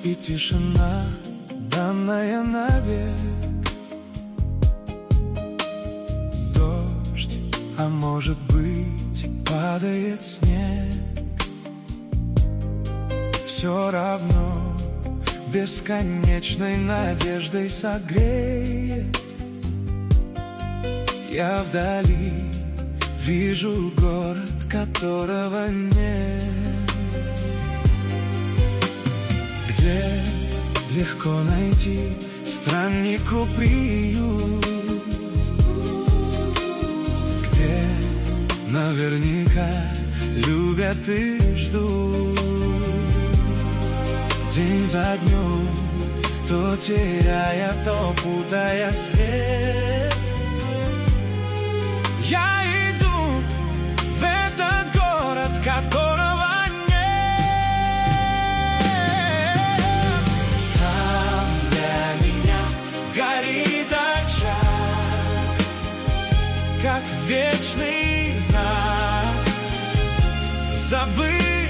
и тишина, данная навек. Дождь, а может быть, падает снег. Все равно бесконечной надеждой согреет. Я вдали вижу город, которого нет, где легко найти страннику приют, где наверняка любят и ждут. День за днем, то теряя, то путая свет, я иду в этот город, которого нет. Там для меня горит очаг, как вечный знак, забыть